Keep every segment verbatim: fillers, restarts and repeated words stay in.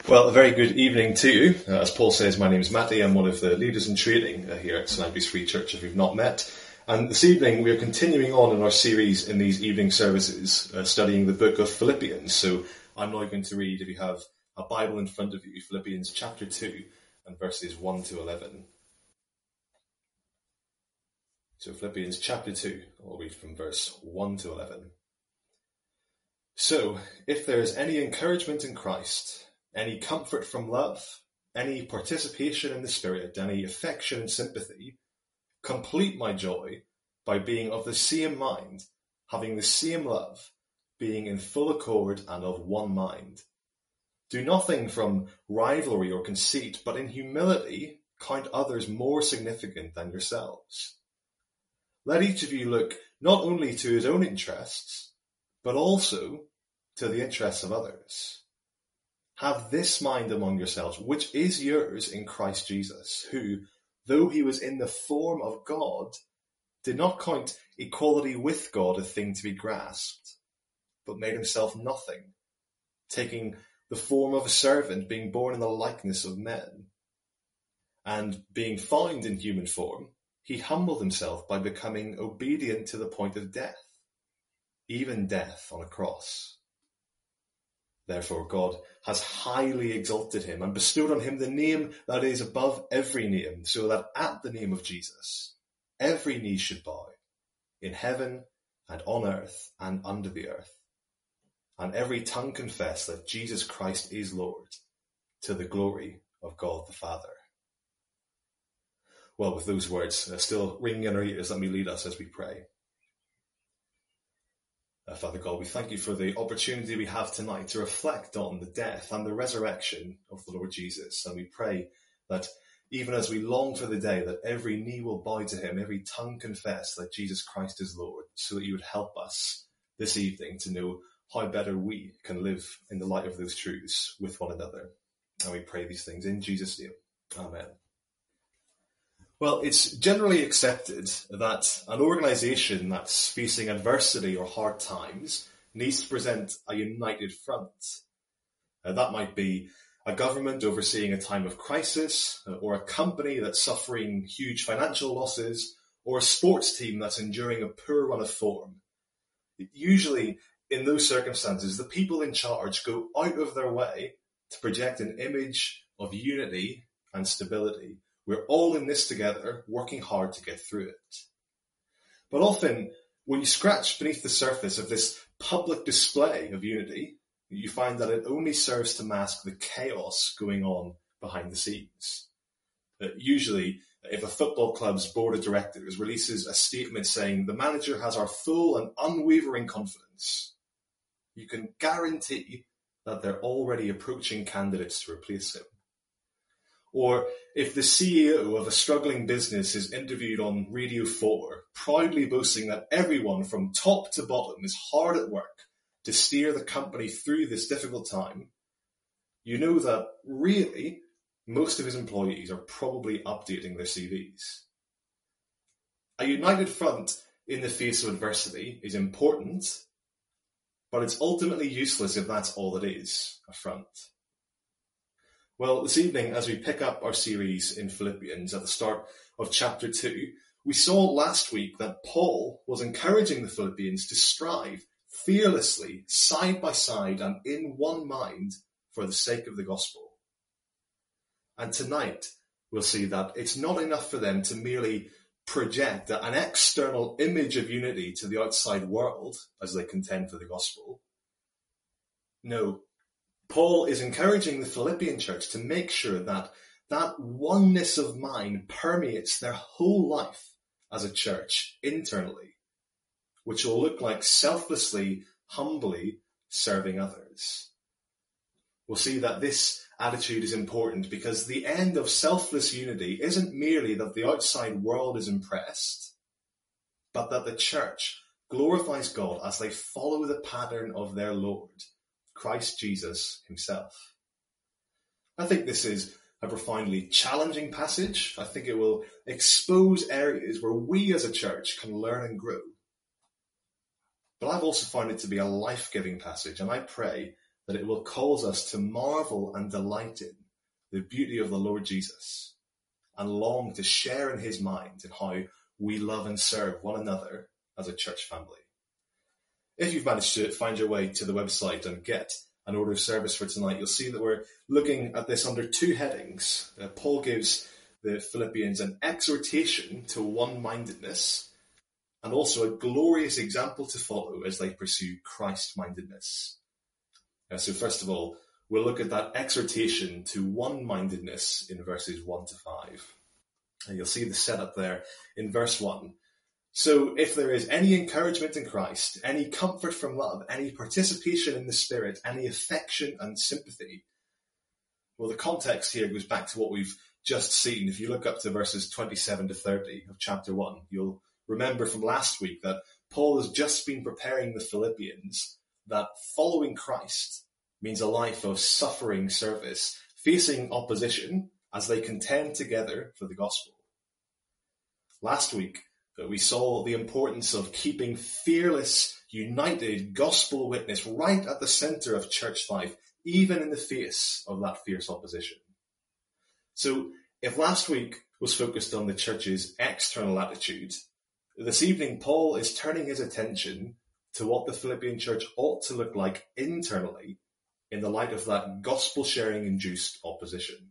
Well, a very good evening to you. Uh, as Paul says, my name is Matty. I'm one of the leaders in training uh, here at Saint Andrew's Free Church, if we've not met. And this evening we are continuing on in our series in these evening services, uh, studying the book of Philippians. So I'm now going to read, if you have a Bible in front of you, Philippians chapter two and verses one to eleven. So Philippians chapter two, I'll read from verse one to eleven. So, if there is any encouragement in Christ, any comfort from love, any participation in the Spirit, any affection and sympathy, complete my joy by being of the same mind, having the same love, being in full accord and of one mind. Do nothing from rivalry or conceit, but in humility count others more significant than yourselves. Let each of you look not only to his own interests, but also to the interests of others. Have this mind among yourselves, which is yours in Christ Jesus, who, though he was in the form of God, did not count equality with God a thing to be grasped, but made himself nothing, taking the form of a servant, being born in the likeness of men. And being found in human form, he humbled himself by becoming obedient to the point of death, even death on a cross. Therefore God has highly exalted him and bestowed on him the name that is above every name, so that at the name of Jesus every knee should bow, in heaven and on earth and under the earth, and every tongue confess that Jesus Christ is Lord, to the glory of God the Father. Well, with those words uh, still ringing in our ears, let me lead us as we pray. Uh, Father God, we thank you for the opportunity we have tonight to reflect on the death and the resurrection of the Lord Jesus. And we pray that even as we long for the day that every knee will bow to him, every tongue confess that Jesus Christ is Lord, so that you would help us this evening to know how better we can live in the light of those truths with one another. And we pray these things in Jesus' name. Amen. Well, it's generally accepted that an organisation that's facing adversity or hard times needs to present a united front. Uh, that might be a government overseeing a time of crisis, uh, or a company that's suffering huge financial losses, or a sports team that's enduring a poor run of form. Usually, in those circumstances, the people in charge go out of their way to project an image of unity and stability. We're all in this together, working hard to get through it. But often, when you scratch beneath the surface of this public display of unity, you find that it only serves to mask the chaos going on behind the scenes. Uh, usually, if a football club's board of directors releases a statement saying the manager has our full and unwavering confidence, you can guarantee that they're already approaching candidates to replace him. Or if the C E O of a struggling business is interviewed on Radio four, proudly boasting that everyone from top to bottom is hard at work to steer the company through this difficult time, you know that really most of his employees are probably updating their C Vs. A united front in the face of adversity is important, but it's ultimately useless if that's all it is, a front. Well, this evening, as we pick up our series in Philippians at the start of chapter two, we saw last week that Paul was encouraging the Philippians to strive fearlessly, side by side and in one mind for the sake of the gospel. And tonight, we'll see that it's not enough for them to merely project an external image of unity to the outside world as they contend for the gospel. No. Paul is encouraging the Philippian church to make sure that that oneness of mind permeates their whole life as a church internally, which will look like selflessly, humbly serving others. We'll see that this attitude is important because the end of selfless unity isn't merely that the outside world is impressed, but that the church glorifies God as they follow the pattern of their Lord, Christ Jesus himself. I think this is a profoundly challenging passage. I think it will expose areas where we as a church can learn and grow. But I've also found it to be a life-giving passage, and I pray that it will cause us to marvel and delight in the beauty of the Lord Jesus and long to share in his mind in how we love and serve one another as a church family. If you've managed to find your way to the website and get an order of service for tonight, you'll see that we're looking at this under two headings. Uh, Paul gives the Philippians an exhortation to one-mindedness and also a glorious example to follow as they pursue Christ-mindedness. Uh, so first of all, we'll look at that exhortation to one-mindedness in verses one to five. And you'll see the setup there in verse one. So if there is any encouragement in Christ, any comfort from love, any participation in the Spirit, any affection and sympathy. Well, the context here goes back to what we've just seen. If you look up to verses twenty-seven to thirty of chapter one, you'll remember from last week that Paul has just been preparing the Philippians that following Christ means a life of suffering service, facing opposition as they contend together for the gospel. Last week, we saw the importance of keeping fearless, united gospel witness right at the centre of church life, even in the face of that fierce opposition. So if last week was focused on the church's external attitude, this evening Paul is turning his attention to what the Philippian church ought to look like internally in the light of that gospel-sharing induced opposition.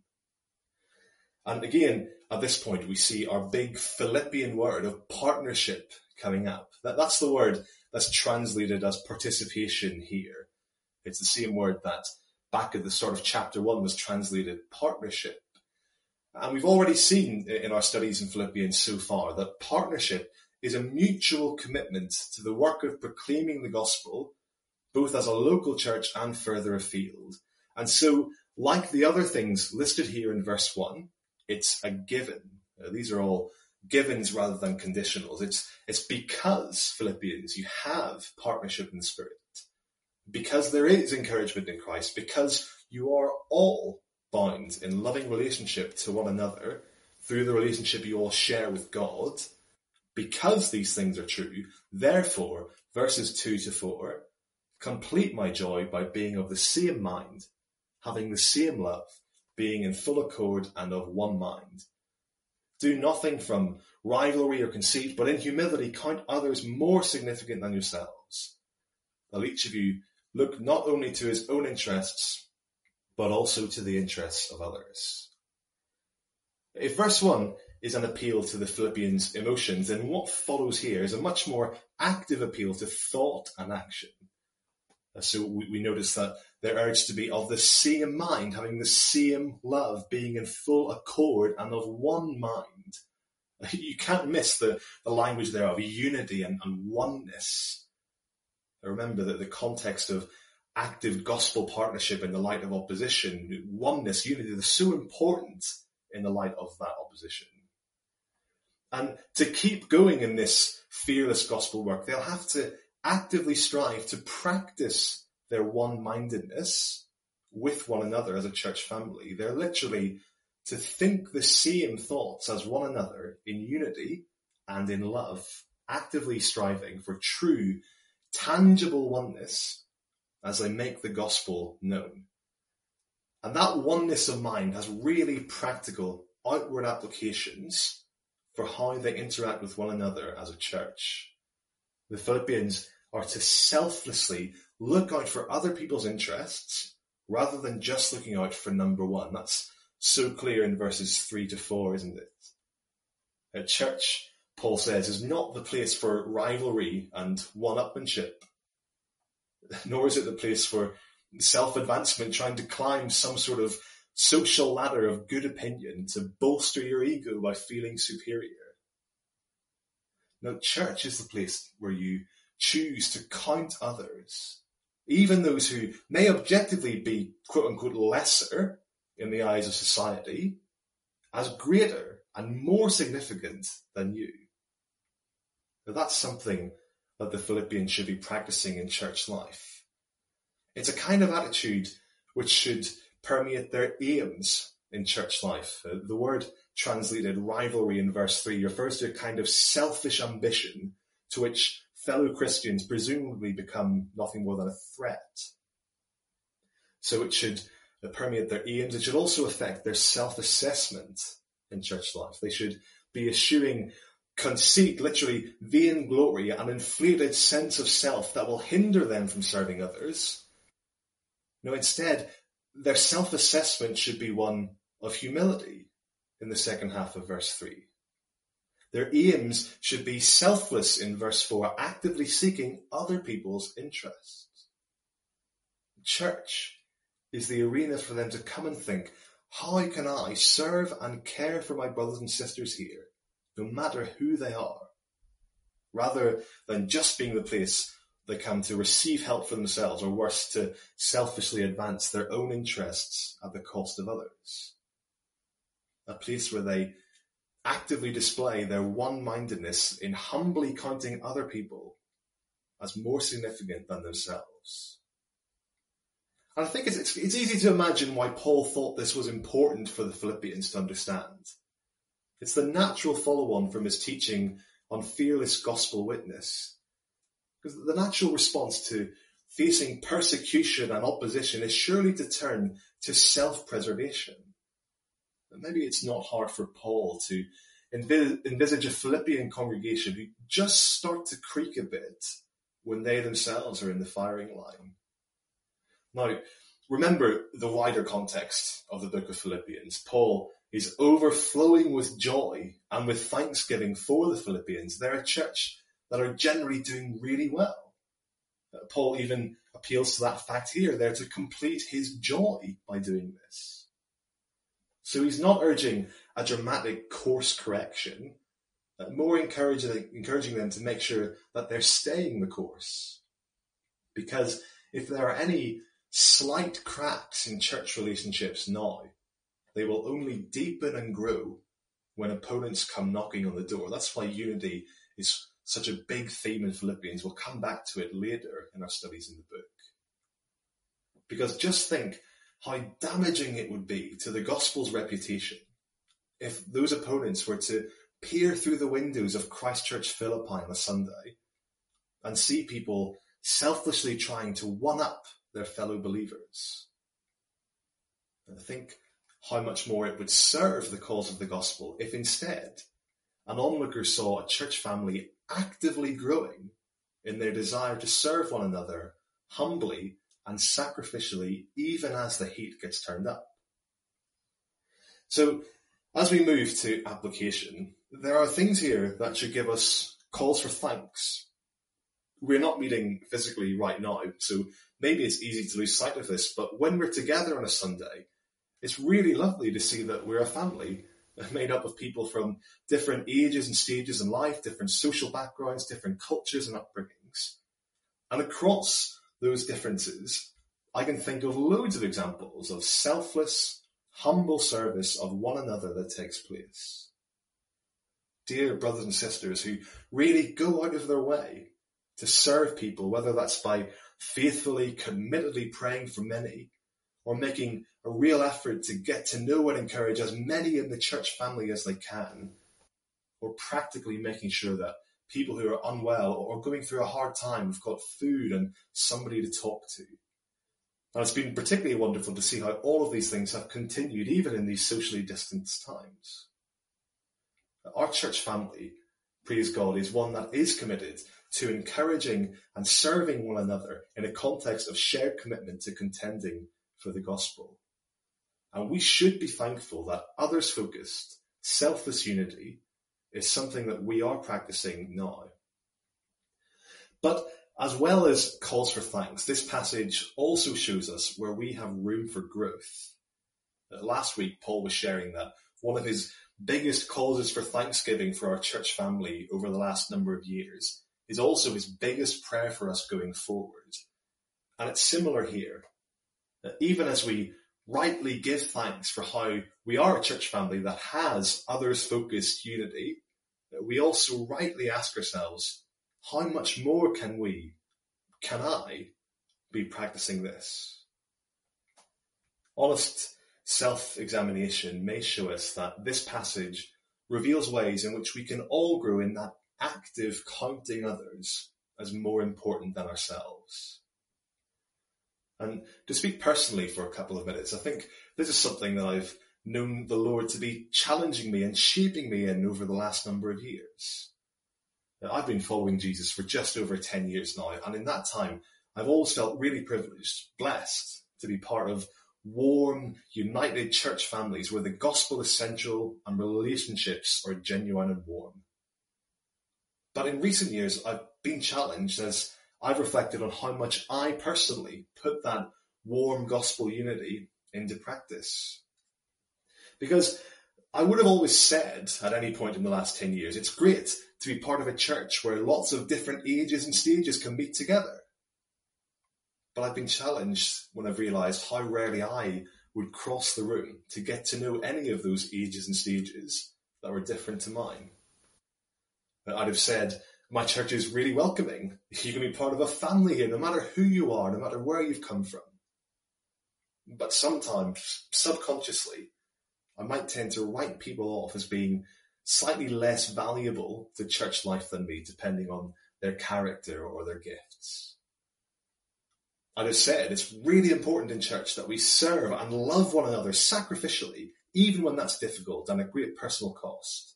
And again, at this point, we see our big Philippian word of partnership coming up. That, that's the word that's translated as participation here. It's the same word that back at the start of chapter one was translated partnership. And we've already seen in our studies in Philippians so far that partnership is a mutual commitment to the work of proclaiming the gospel, both as a local church and further afield. And so, like the other things listed here in verse one, it's a given. Uh, these are all givens rather than conditionals. It's, it's because, Philippians, you have partnership in the Spirit, because there is encouragement in Christ, because you are all bound in loving relationship to one another through the relationship you all share with God. Because these things are true, therefore, verses two to four, complete my joy by being of the same mind, having the same love, being in full accord and of one mind. Do nothing from rivalry or conceit, but in humility count others more significant than yourselves. That each of you look not only to his own interests, but also to the interests of others. If verse one is an appeal to the Philippians' emotions, then what follows here is a much more active appeal to thought and action. So we, we notice that they're urged to be of the same mind, having the same love, being in full accord and of one mind. You can't miss the, the language there of unity and, and oneness. Remember that the context of active gospel partnership in the light of opposition, oneness, unity, is so important in the light of that opposition. And to keep going in this fearless gospel work, they'll have to actively strive to practice their one-mindedness with one another as a church family. They're literally to think the same thoughts as one another in unity and in love, actively striving for true, tangible oneness as they make the gospel known. And that oneness of mind has really practical outward applications for how they interact with one another as a church. The Philippians are to selflessly look out for other people's interests rather than just looking out for number one. That's so clear in verses three to four, isn't it? A church, Paul says, is not the place for rivalry and one-upmanship, nor is it the place for self-advancement, trying to climb some sort of social ladder of good opinion to bolster your ego by feeling superior. No, church is the place where you choose to count others, even those who may objectively be quote-unquote lesser in the eyes of society, as greater and more significant than you. Now, that's something that the Philippians should be practicing in church life. It's a kind of attitude which should permeate their aims in church life. Uh, the word translated rivalry in verse three refers to a kind of selfish ambition to which fellow Christians presumably become nothing more than a threat. So it should permeate their aims. It should also affect their self-assessment in church life. They should be eschewing conceit, literally vainglory, an inflated sense of self that will hinder them from serving others. No, instead, their self-assessment should be one of humility in the second half of verse three. Their aims should be selfless in verse four, actively seeking other people's interests. Church is the arena for them to come and think, how can I serve and care for my brothers and sisters here, no matter who they are, rather than just being the place they come to receive help for themselves, or worse, to selfishly advance their own interests at the cost of others. A place where they actively display their one-mindedness in humbly counting other people as more significant than themselves. And I think it's, it's, it's easy to imagine why Paul thought this was important for the Philippians to understand. It's the natural follow-on from his teaching on fearless gospel witness. Because the natural response to facing persecution and opposition is surely to turn to self-preservation. And maybe it's not hard for Paul to envis- envisage a Philippian congregation who just start to creak a bit when they themselves are in the firing line. Now, remember the wider context of the book of Philippians. Paul is overflowing with joy and with thanksgiving for the Philippians. They're a church that are generally doing really well. Paul even appeals to that fact here. They're to complete his joy by doing this. So he's not urging a dramatic course correction, more encouraging, encouraging them to make sure that they're staying the course. Because if there are any slight cracks in church relationships now, they will only deepen and grow when opponents come knocking on the door. That's why unity is such a big theme in Philippians. We'll come back to it later in our studies in the book. Because just think how damaging it would be to the gospel's reputation if those opponents were to peer through the windows of Christchurch Philippi on a Sunday and see people selflessly trying to one-up their fellow believers. And think how much more it would serve the cause of the gospel if instead an onlooker saw a church family actively growing in their desire to serve one another humbly and sacrificially, even as the heat gets turned up. So, as we move to application, there are things here that should give us calls for thanks. We're not meeting physically right now, so maybe it's easy to lose sight of this, but when we're together on a Sunday, it's really lovely to see that we're a family made up of people from different ages and stages in life, different social backgrounds, different cultures and upbringings. And across those differences, I can think of loads of examples of selfless, humble service of one another that takes place. Dear brothers and sisters who really go out of their way to serve people, whether that's by faithfully, committedly praying for many, or making a real effort to get to know and encourage as many in the church family as they can, or practically making sure that people who are unwell or going through a hard time have got food and somebody to talk to. And it's been particularly wonderful to see how all of these things have continued even in these socially distanced times. Our church family, praise God, is one that is committed to encouraging and serving one another in a context of shared commitment to contending for the gospel. And we should be thankful that others-focused, selfless unity is something that we are practicing now. But as well as calls for thanks, this passage also shows us where we have room for growth. Last week, Paul was sharing that one of his biggest causes for thanksgiving for our church family over the last number of years is also his biggest prayer for us going forward. And it's similar here. Even as we rightly give thanks for how we are a church family that has others-focused unity, we also rightly ask ourselves, how much more can we, can I, be practicing this? Honest self-examination may show us that this passage reveals ways in which we can all grow in that active counting others as more important than ourselves. And to speak personally for a couple of minutes, I think this is something that I've known the Lord to be challenging me and shaping me in over the last number of years. Now, I've been following Jesus for just over ten years now, and in that time, I've always felt really privileged, blessed to be part of warm, united church families where the gospel is central and relationships are genuine and warm. But in recent years, I've been challenged as I've reflected on how much I personally put that warm gospel unity into practice. Because I would have always said at any point in the last ten years, it's great to be part of a church where lots of different ages and stages can meet together. But I've been challenged when I've realised how rarely I would cross the room to get to know any of those ages and stages that were different to mine. I'd have said, my church is really welcoming. You can be part of a family here, no matter who you are, no matter where you've come from. But sometimes, subconsciously, I might tend to write people off as being slightly less valuable to church life than me, depending on their character or their gifts. I'd have said it's really important in church that we serve and love one another sacrificially, even when that's difficult and at great personal cost.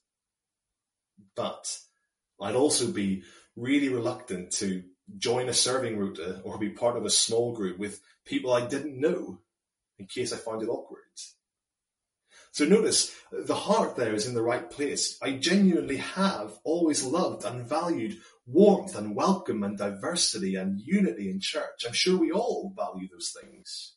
But I'd also be really reluctant to join a serving rota or be part of a small group with people I didn't know in case I found it awkward. So notice, the heart there is in the right place. I genuinely have always loved and valued warmth and welcome and diversity and unity in church. I'm sure we all value those things.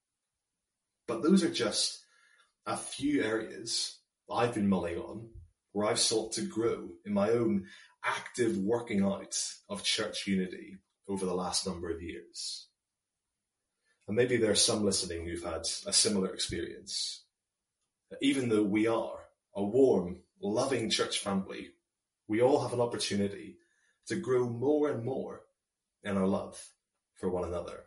But those are just a few areas I've been mulling on where I've sought to grow in my own active working out of church unity over the last number of years. And maybe there are some listening who've had a similar experience. Even though we are a warm, loving church family, we all have an opportunity to grow more and more in our love for one another.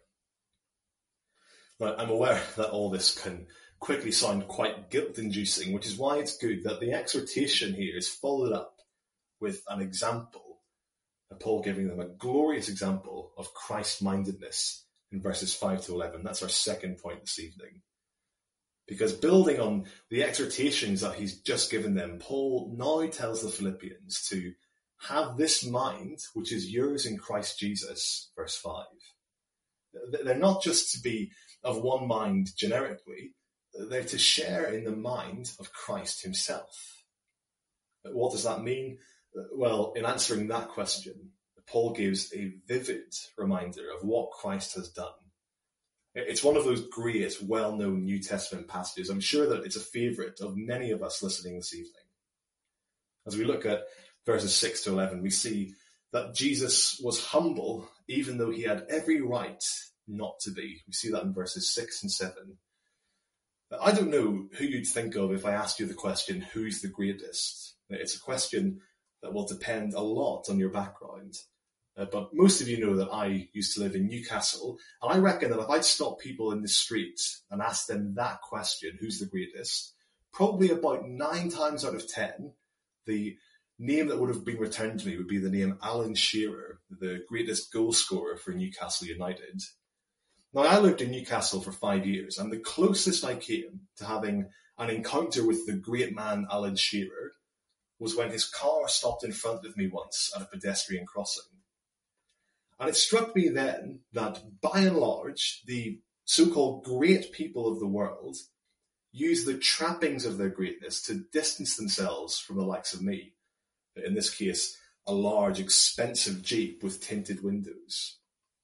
Now, I'm aware that all this can quickly sound quite guilt-inducing, which is why it's good that the exhortation here is followed up with an example, Paul giving them a glorious example of Christ-mindedness in verses five to eleven. That's our second point this evening. Because building on the exhortations that he's just given them, Paul now tells the Philippians to have this mind, which is yours in Christ Jesus, verse five. They're not just to be of one mind generically, they're to share in the mind of Christ himself. What does that mean? Well, in answering that question, Paul gives a vivid reminder of what Christ has done. It's one of those great, well-known New Testament passages. I'm sure that it's a favourite of many of us listening this evening. As we look at verses six to eleven, we see that Jesus was humble, even though he had every right not to be. We see that in verses six and seven. I don't know who you'd think of if I asked you the question, who's the greatest? It's a question that will depend a lot on your background. Uh, but most of you know that I used to live in Newcastle, and I reckon that if I'd stop people in the street and ask them that question, who's the greatest, probably about nine times out of ten, the name that would have been returned to me would be the name Alan Shearer, the greatest goal scorer for Newcastle United. Now, I lived in Newcastle for five years, and the closest I came to having an encounter with the great man Alan Shearer was when his car stopped in front of me once at a pedestrian crossing. And it struck me then that, by and large, the so-called great people of the world use the trappings of their greatness to distance themselves from the likes of me. In this case, a large, expensive Jeep with tinted windows.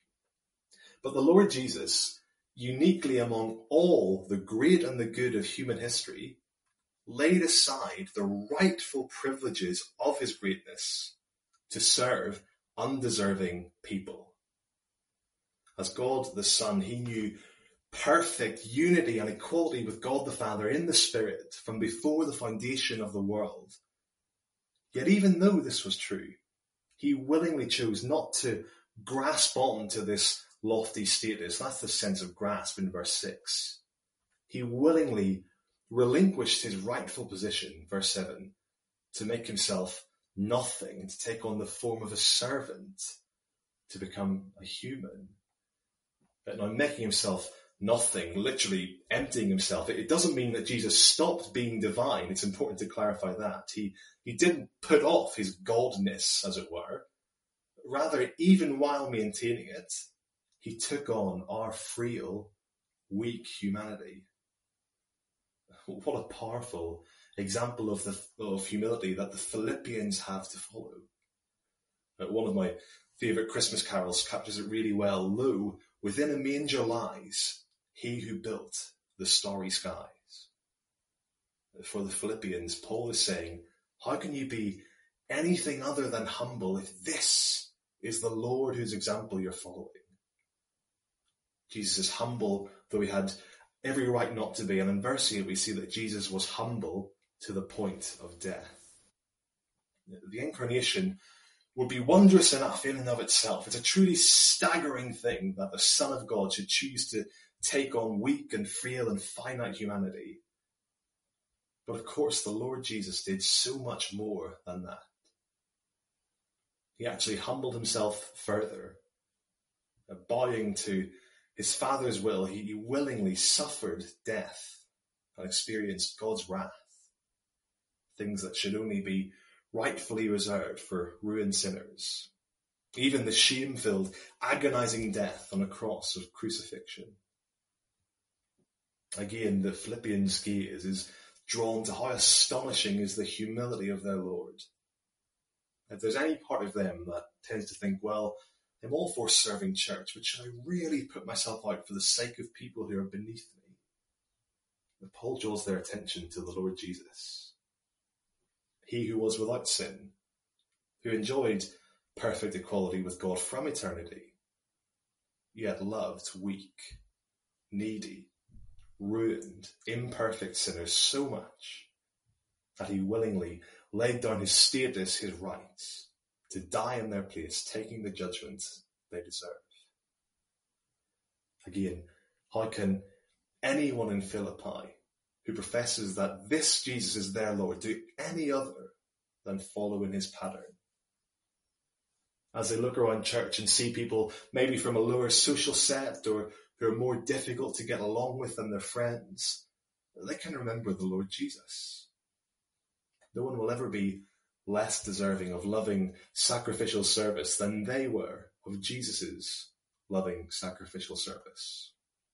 But the Lord Jesus, uniquely among all the great and the good of human history, laid aside the rightful privileges of his greatness to serve undeserving people. As God the Son, he knew perfect unity and equality with God the Father in the Spirit from before the foundation of the world. Yet even though this was true, he willingly chose not to grasp on to this lofty status. That's the sense of grasp in verse six. He willingly relinquished his rightful position, verse seven, to make himself nothing, to take on the form of a servant, to become a human. Now, making himself nothing, literally emptying himself, it doesn't mean that Jesus stopped being divine. It's important to clarify that. He, he didn't put off his godness, as it were. Rather, even while maintaining it, he took on our frail, weak humanity. What a powerful example of the of humility that the Philippians have to follow. One of my favourite Christmas carols captures it really well. Lo, within a manger lies he who built the starry skies. For the Philippians, Paul is saying, how can you be anything other than humble if this is the Lord whose example you're following? Jesus is humble, though he had every right not to be. And in verse eight, we see that Jesus was humble to the point of death. The incarnation would be wondrous enough in and of itself. It's a truly staggering thing that the Son of God should choose to take on weak and frail and finite humanity. But of course, the Lord Jesus did so much more than that. He actually humbled himself further, bowing to his Father's will. He willingly suffered death and experienced God's wrath, things that should only be rightfully reserved for ruined sinners. Even the shame-filled, agonizing death on a cross of crucifixion. Again, the Philippians' gaze is drawn to how astonishing is the humility of their Lord. If there's any part of them that tends to think, well, I'm all for serving church, but should I really put myself out for the sake of people who are beneath me? But Paul draws their attention to the Lord Jesus. He who was without sin, who enjoyed perfect equality with God from eternity, yet loved weak, needy, ruined, imperfect sinners so much that he willingly laid down his status, his rights, to die in their place, taking the judgment they deserve. Again, how can anyone in Philippi who professes that this Jesus is their Lord do any other than follow in his pattern? As they look around church and see people maybe from a lower social set or who are more difficult to get along with than their friends, they can remember the Lord Jesus. No one will ever be less deserving of loving sacrificial service than they were of Jesus's loving sacrificial service.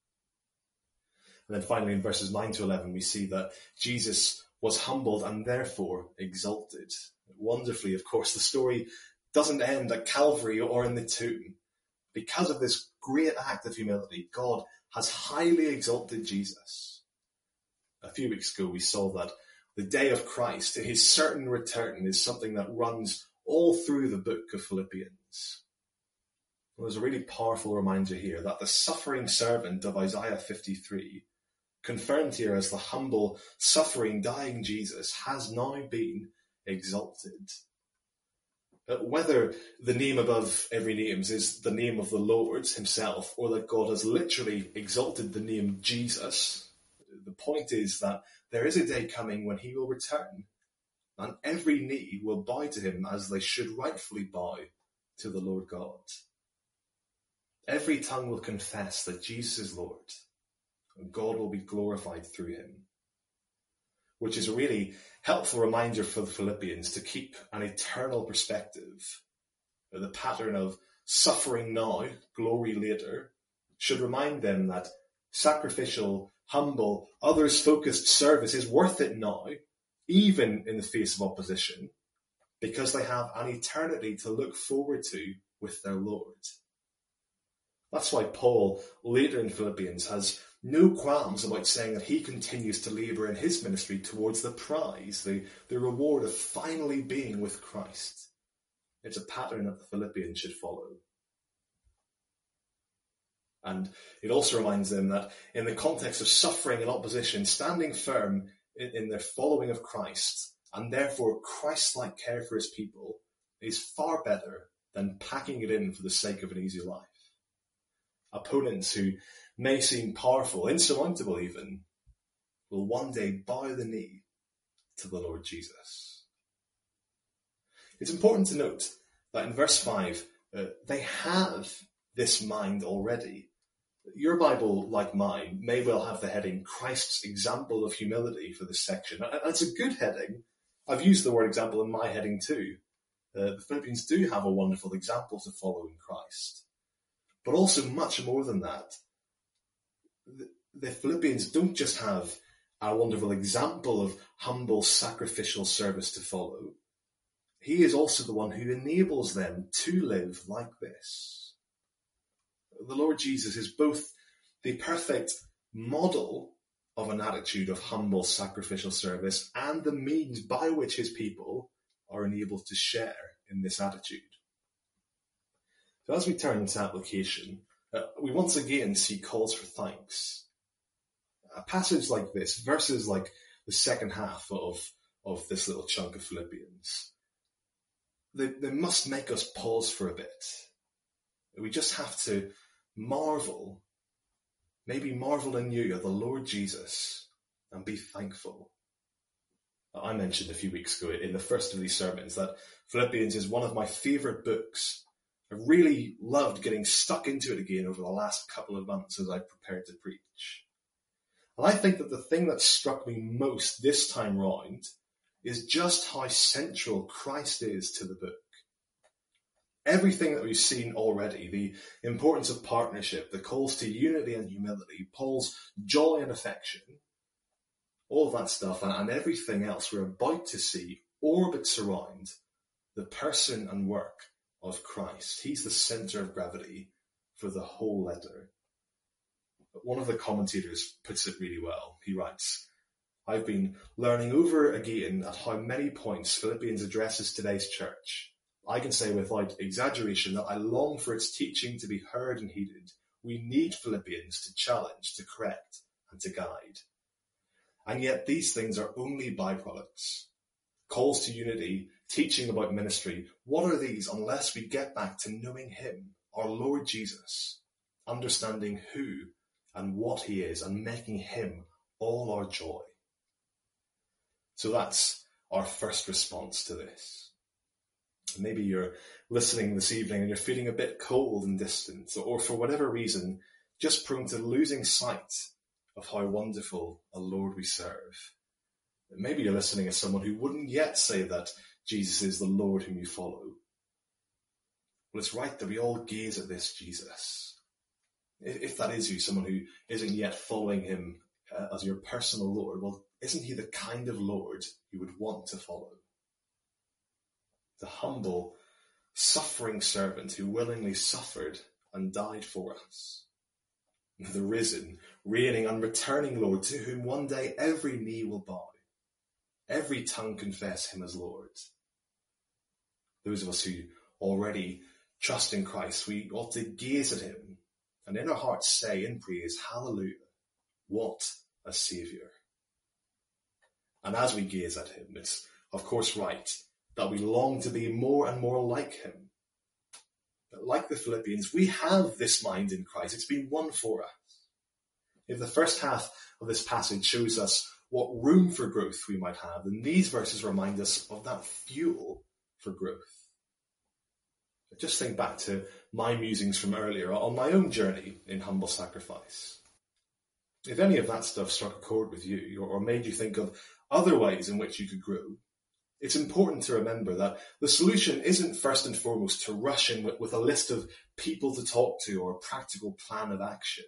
And then finally in verses nine to eleven, we see that Jesus was humbled and therefore exalted. Wonderfully, of course, the story doesn't end at Calvary or in the tomb. Because of this great act of humility, God has highly exalted Jesus. A few weeks ago, we saw that the day of Christ, his certain return, is something that runs all through the book of Philippians. Well, there's a really powerful reminder here that the suffering servant of Isaiah fifty-three, confirmed here as the humble, suffering, dying Jesus, has now been exalted. But whether the name above every name is the name of the Lord himself, or that God has literally exalted the name Jesus, the point is that there is a day coming when he will return, and every knee will bow to him as they should rightfully bow to the Lord God. Every tongue will confess that Jesus is Lord, and God will be glorified through him. Which is a really helpful reminder for the Philippians to keep an eternal perspective. The pattern of suffering now, glory later, should remind them that sacrificial, humble, others-focused service is worth it now, even in the face of opposition, because they have an eternity to look forward to with their Lord. That's why Paul, later in Philippians, has no qualms about saying that he continues to labour in his ministry towards the prize, the, the reward of finally being with Christ. It's a pattern that the Philippians should follow. And it also reminds them that in the context of suffering and opposition, standing firm in, in their following of Christ, and therefore Christ-like care for his people, is far better than packing it in for the sake of an easy life. Opponents who may seem powerful, insurmountable even, will one day bow the knee to the Lord Jesus. It's important to note that in verse five, uh, they have this mind already. Your Bible, like mine, may well have the heading Christ's Example of Humility for this section. And it's a good heading. I've used the word example in my heading too. Uh, the Philippians do have a wonderful example to follow in Christ. But also much more than that. The, the Philippians don't just have a wonderful example of humble sacrificial service to follow. He is also the one who enables them to live like this. The Lord Jesus is both the perfect model of an attitude of humble sacrificial service and the means by which his people are enabled to share in this attitude. So as we turn to application, uh, we once again see calls for thanks. A passage like this, verses like the second half of, of this little chunk of Philippians, they, they must make us pause for a bit. We just have to marvel, maybe marvel in you, the Lord Jesus, and be thankful. I mentioned a few weeks ago in the first of these sermons that Philippians is one of my favourite books. I really loved getting stuck into it again over the last couple of months as I prepared to preach. And I think that the thing that struck me most this time round is just how central Christ is to the book. Everything that we've seen already, the importance of partnership, the calls to unity and humility, Paul's joy and affection, all of that stuff and, and everything else we're about to see orbits around the person and work of Christ. He's the centre of gravity for the whole letter. One of the commentators puts it really well. He writes, I've been learning over again at how many points Philippians addresses today's church. I can say without exaggeration that I long for its teaching to be heard and heeded. We need Philippians to challenge, to correct, and to guide. And yet these things are only byproducts. Calls to unity, teaching about ministry, what are these unless we get back to knowing him, our Lord Jesus, understanding who and what he is, and making him all our joy. So that's our first response to this. Maybe you're listening this evening and you're feeling a bit cold and distant, or for whatever reason, just prone to losing sight of how wonderful a Lord we serve. Maybe you're listening as someone who wouldn't yet say that Jesus is the Lord whom you follow. Well, it's right that we all gaze at this Jesus. If that is you, someone who isn't yet following him uh, as your personal Lord, well, isn't he the kind of Lord you would want to follow? The humble, suffering servant who willingly suffered and died for us. The risen, reigning and returning Lord to whom one day every knee will bow, every tongue confess him as Lord. Those of us who already trust in Christ, we ought to gaze at him and in our hearts say in praise, hallelujah, what a Saviour. And as we gaze at him, it's of course right that we long to be more and more like him. But like the Philippians, we have this mind in Christ. It's been won for us. If the first half of this passage shows us what room for growth we might have, then these verses remind us of that fuel for growth. Just think back to my musings from earlier on my own journey in humble sacrifice. If any of that stuff struck a chord with you or made you think of other ways in which you could grow, it's important to remember that the solution isn't first and foremost to rush in with, with a list of people to talk to or a practical plan of action.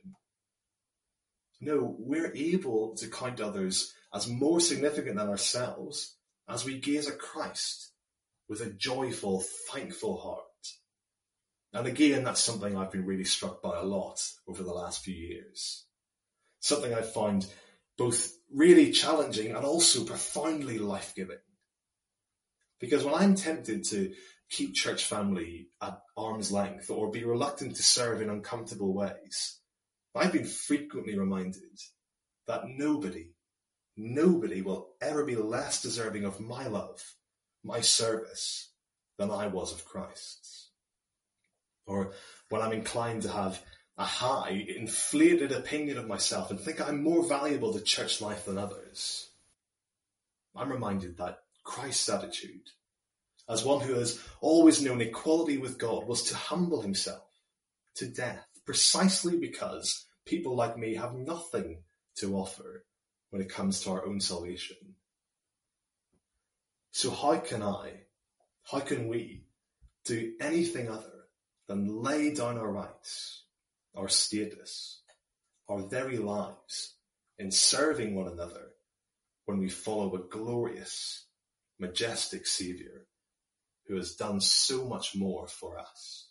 No, we're able to count others as more significant than ourselves as we gaze at Christ with a joyful, thankful heart. And again, that's something I've been really struck by a lot over the last few years. Something I've found both really challenging and also profoundly life-giving. Because when I'm tempted to keep church family at arm's length or be reluctant to serve in uncomfortable ways, I've been frequently reminded that nobody, nobody will ever be less deserving of my love, my service, than I was of Christ's. Or when I'm inclined to have a high, inflated opinion of myself and think I'm more valuable to church life than others, I'm reminded that Christ's attitude, as one who has always known equality with God, was to humble himself to death, precisely because people like me have nothing to offer when it comes to our own salvation. So how can I, how can we do anything other than lay down our rights, our status, our very lives in serving one another when we follow a glorious, majestic Saviour who has done so much more for us?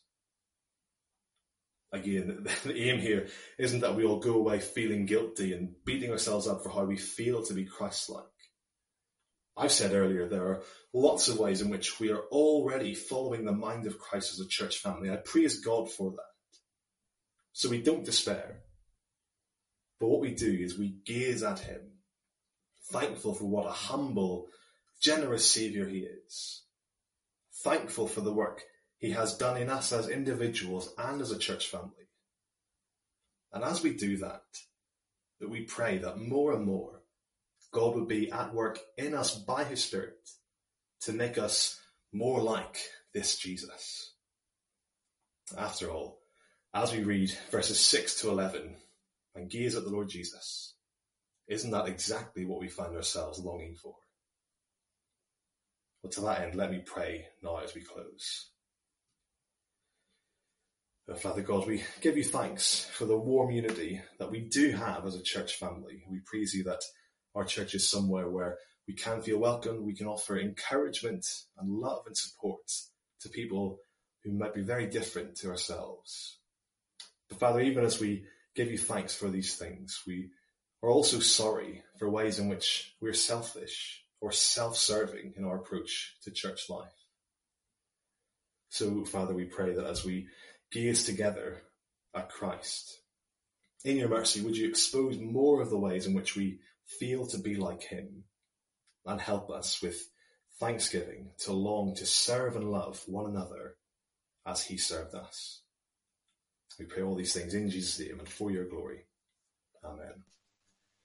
Again, the aim here isn't that we all go away feeling guilty and beating ourselves up for how we feel to be Christ-like. I've said earlier there are lots of ways in which we are already following the mind of Christ as a church family. I praise God for that. So we don't despair. But what we do is we gaze at him, thankful for what a humble, generous Saviour he is. Thankful for the work he has done in us as individuals and as a church family. And as we do that, that we pray that more and more God would be at work in us by his Spirit to make us more like this Jesus. After all, as we read verses six to eleven and gaze at the Lord Jesus, isn't that exactly what we find ourselves longing for? But to that end, let me pray now as we close. Father God, we give you thanks for the warm unity that we do have as a church family. We praise you that our church is somewhere where we can feel welcome, we can offer encouragement and love and support to people who might be very different to ourselves. But Father, even as we give you thanks for these things, we are also sorry for ways in which we're selfish or self-serving in our approach to church life. So, Father, we pray that as we gaze together at Christ, in your mercy, would you expose more of the ways in which we feel to be like him, and help us with thanksgiving to long to serve and love one another as he served us. We pray all these things in Jesus' name and for your glory. Amen.